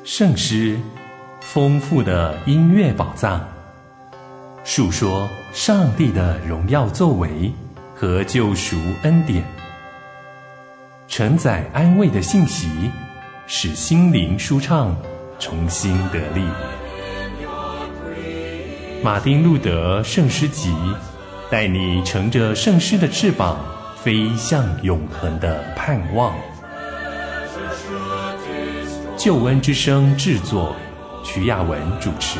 圣诗，丰富的音乐宝藏，述说上帝的荣耀作为和救赎恩典，承载安慰的信息，使心灵舒畅，重新得力。马丁路德圣诗集，带你乘着圣诗的翅膀，飞向永恒的盼望。救恩之声制作，徐雅文主持。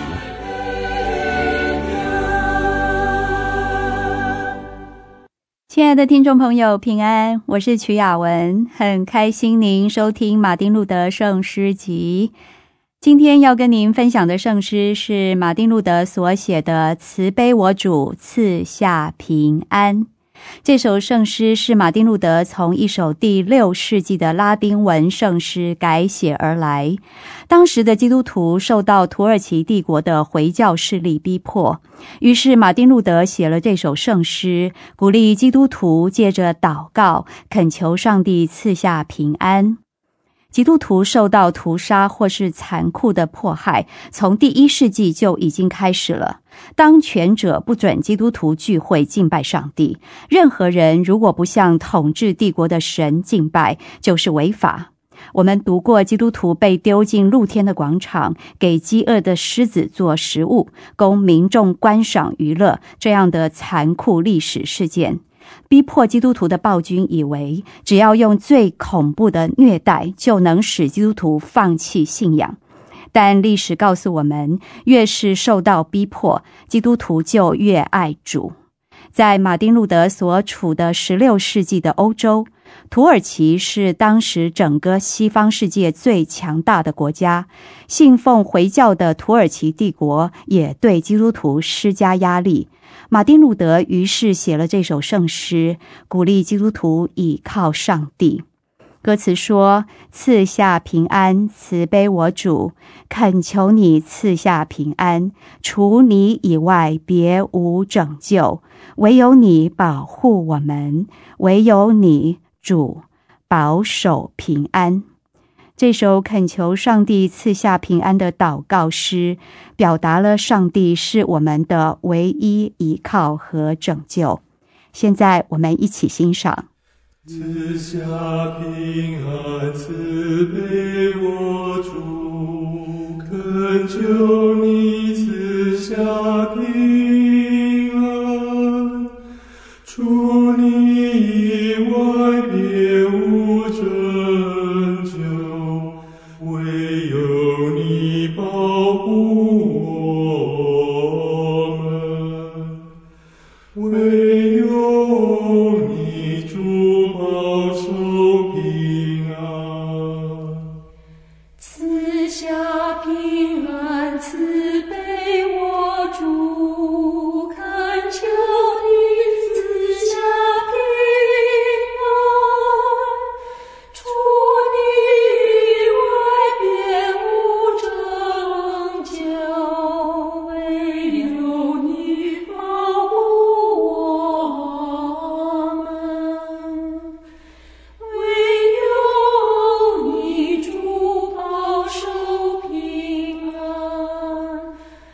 亲爱的听众朋友，平安，我是曲雅文，很开心您收听马丁路德圣诗集。今天要跟您分享的圣诗是马丁路德所写的《慈悲我主赐下平安》。这首圣诗是马丁路德从一首第6世纪的拉丁文圣诗改写而来。当时的基督徒受到土耳其帝国的回教势力逼迫，于是马丁路德写了这首圣诗，鼓励基督徒借着祷告恳求上帝赐下平安。基督徒受到屠杀或是残酷的迫害，从第1世纪就已经开始了。当权者不准基督徒聚会敬拜上帝，任何人如果不向统治帝国的神敬拜，就是违法。我们读过基督徒被丢进露天的广场，给饥饿的狮子做食物，供民众观赏娱乐，这样的残酷历史事件。逼迫基督徒的暴君以为只要用最恐怖的虐待就能使基督徒放弃信仰，但历史告诉我们，越是受到逼迫，基督徒就越爱主。在马丁路德所处的16世纪的欧洲，土耳其是当时整个西方世界最强大的国家，信奉回教的土耳其帝国也对基督徒施加压力。马丁路德于是写了这首圣诗，鼓励基督徒倚靠上帝。歌词说：赐下平安，慈悲我主，恳求你赐下平安，除你以外别无拯救，唯有你保护我们，唯有你主保守平安。这首恳求上帝赐下平安的祷告诗，表达了上帝是我们的唯一依靠和拯救。现在我们一起欣赏。 赐下平安，慈悲我主，恳求你赐下平安，除你以外别无拯救，唯有你保护我们，唯有你主保守平安。 赐下平安，慈悲我主，恳求你赐下平安，除你以外别无拯救，唯有你保护我们，唯有你主保守平安。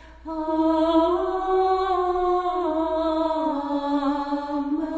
阿门。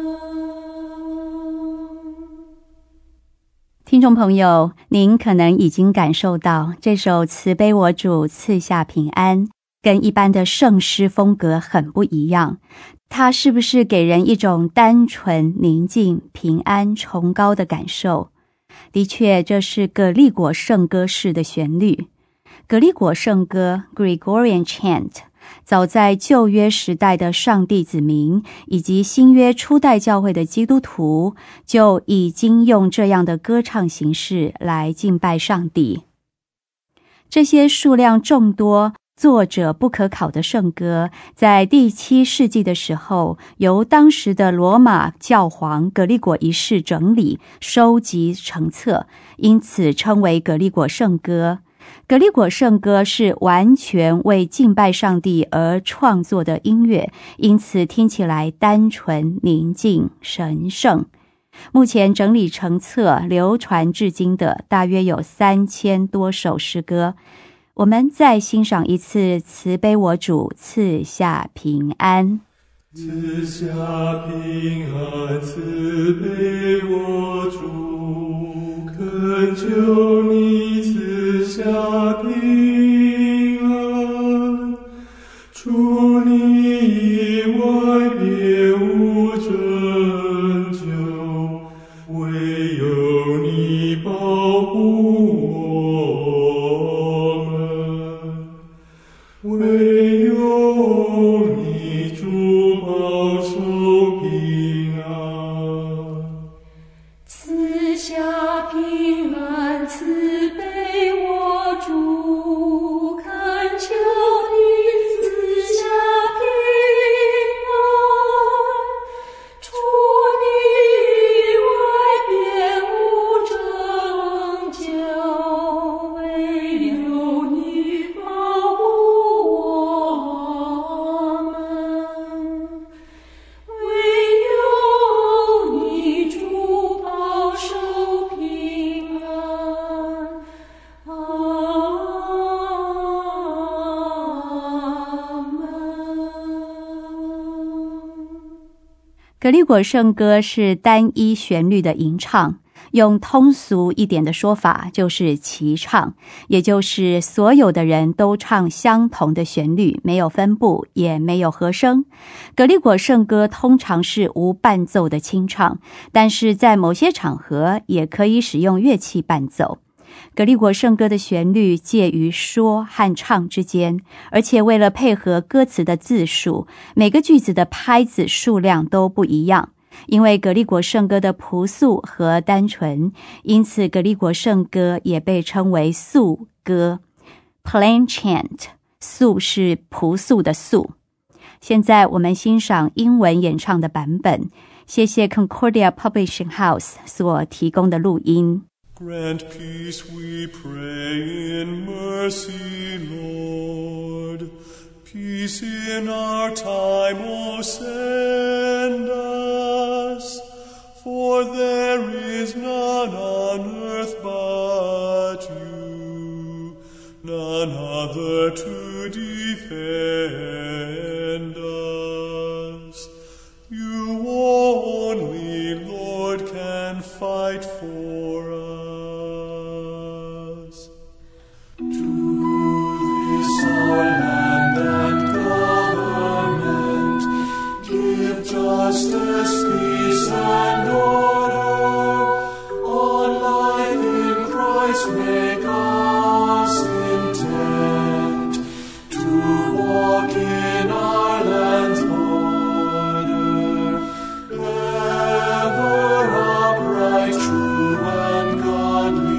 听众朋友，您可能已经感受到这首慈悲我主赐下平安跟一般的圣诗风格很不一样，它是不是给人一种单纯、宁静、平安、崇高的感受？的确，这是葛利果圣歌式的旋律。葛利果圣歌 Gregorian Chant 早在旧约时代的上帝子民以及新约初代教会的基督徒就已经用这样的歌唱形式来敬拜上帝。这些数量众多、作者不可考的圣歌，在第7世纪的时候，由当时的罗马教皇葛利果一世整理、收集成册，因此称为葛利果圣歌。葛利果圣歌是完全为敬拜上帝而创作的音乐，因此听起来单纯、宁静、神圣。 目前整理成册流传至今的大约有3000多首诗歌。我们再欣赏一次慈悲我主赐下平安。 赐下平安，慈悲我主，恳求你赐下平安。除你以外别无拯救，唯有你保护我们，唯有你主保守平安。 赐下平安，慈悲我主，恳求你赐下平安。除你以外别无拯救，唯有你保护我们，唯有你主保守平安。阿门。 格里果圣歌是单一旋律的吟唱，用通俗一点的说法就是齐唱，也就是所有的人都唱相同的旋律，没有分部，也没有和声。格里果圣歌通常是无伴奏的清唱，但是在某些场合也可以使用乐器伴奏。格里果圣歌的旋律介于说和唱之间，而且为了配合歌词的字数，每个句子的拍子数量都不一样。因为格里果圣歌的朴素和单纯，因此格里果圣歌也被称为素歌 （plain chant）。素是朴素的素。现在我们欣赏英文演唱的版本，谢谢 Concordia Publishing House 所提供的录音。 Grant peace, we pray in mercy, Lord. Peace in our time, O send us. For there is none on earth but you, none other to defend us. You only, Lord, can fight for us. To this our land and government, give justice, peace, and order. On life in Christ make us intent, to walk in our land's border, ever upright, true, and godly.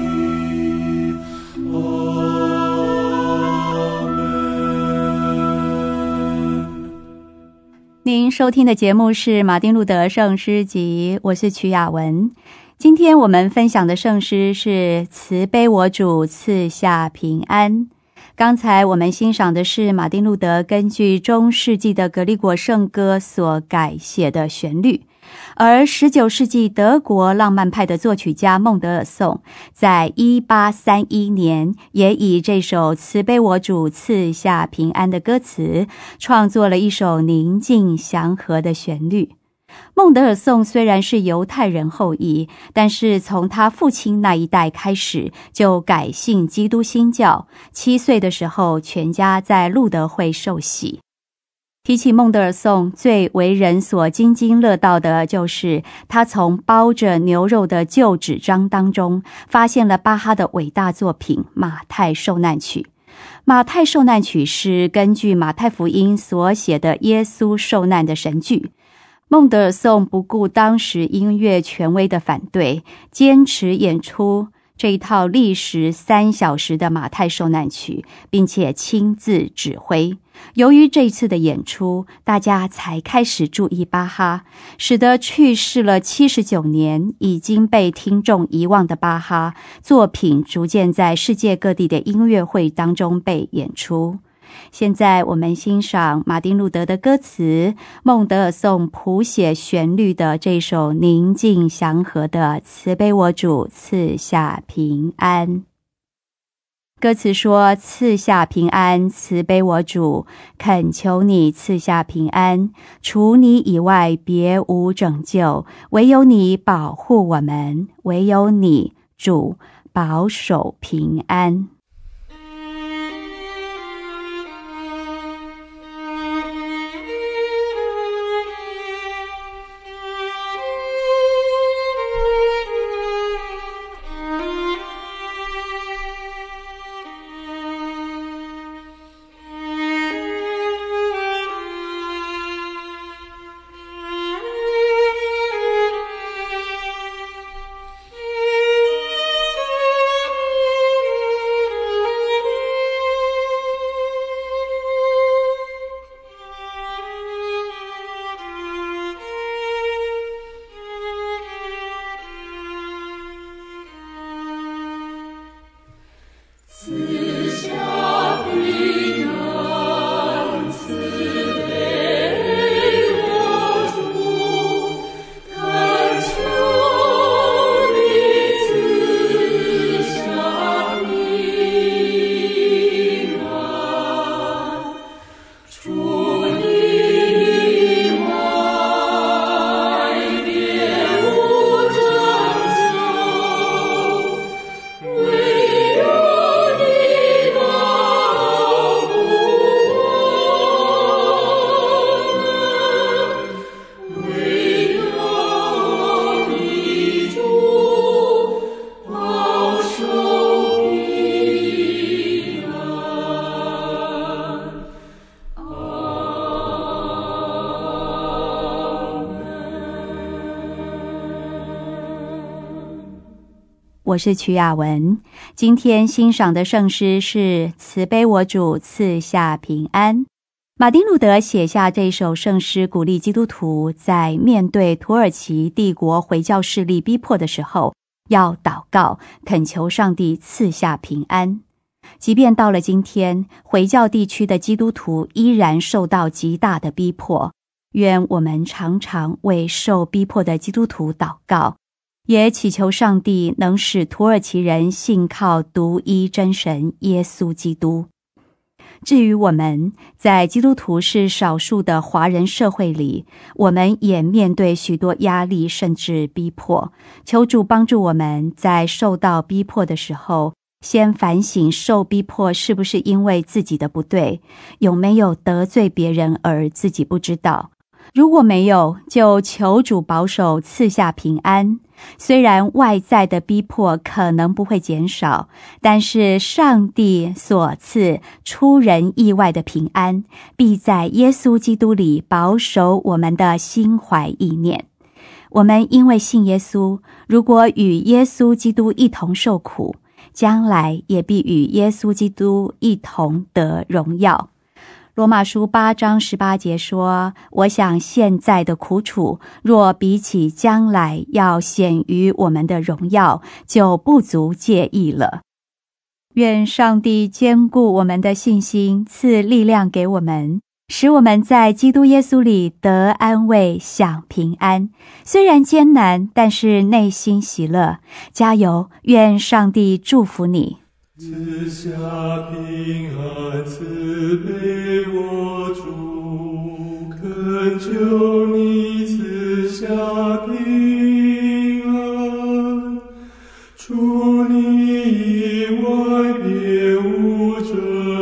Amen. 您收听的节目是马丁路德圣诗集，我是曲雅文。今天我们分享的圣诗是慈悲我主赐下平安。刚才我们欣赏的是马丁路德根据中世纪的格里果圣歌所改写的旋律，而19世纪德国浪漫派的作曲家孟德尔颂在1831年也以这首慈悲我主赐下平安的歌词创作了一首宁静祥和的旋律。孟德尔颂虽然是犹太人后裔，但是从他父亲那一代开始就改信基督新教，7岁的时候全家在路德会受洗。提起孟德尔颂，最为人所津津乐道的就是他从包着牛肉的旧纸张当中发现了巴哈的伟大作品《马太受难曲》。马太受难曲是根据马太福音所写的耶稣受难的神剧。孟德尔颂不顾当时音乐权威的反对，坚持演出这一套历时3小时的马太受难曲，并且亲自指挥。由于这次的演出，大家才开始注意巴哈，使得去世了79年已经被听众遗忘的巴哈作品逐渐在世界各地的音乐会当中被演出。 现在我们欣赏马丁路德的歌词，孟德尔颂谱写旋律的这首宁静祥和的慈悲我主赐下平安。歌词说，赐下平安，慈悲我主，恳求你赐下平安，除你以外别无拯救，唯有你保护我们，唯有你主保守平安。我是曲雅文，今天欣赏的圣诗是慈悲我主赐下平安。马丁路德写下这首圣诗，鼓励基督徒在面对土耳其帝国回教势力逼迫的时候，要祷告，恳求上帝赐下平安。即便到了今天，回教地区的基督徒依然受到极大的逼迫，愿我们常常为受逼迫的基督徒祷告，也祈求上帝能使土耳其人信靠独一真神耶稣基督。至于我们，在基督徒是少数的华人社会里，我们也面对许多压力甚至逼迫，求主帮助我们在受到逼迫的时候，先反省受逼迫是不是因为自己的不对，有没有得罪别人而自己不知道。如果没有，就求主保守赐下平安。虽然外在的逼迫可能不会减少，但是上帝所赐出人意外的平安，必在耶稣基督里保守我们的心怀意念。我们因为信耶稣，如果与耶稣基督一同受苦，将来也必与耶稣基督一同得荣耀。罗马书8章18节说，我想现在的苦楚，若比起将来要显于我们的荣耀，就不足介意了。愿上帝坚固我们的信心，赐力量给我们，使我们在基督耶稣里得安慰，享平安。虽然艰难，但是内心喜乐。加油，愿上帝祝福你。 赐下平安，慈悲我主，恳求你赐下平安，除你以外别无拯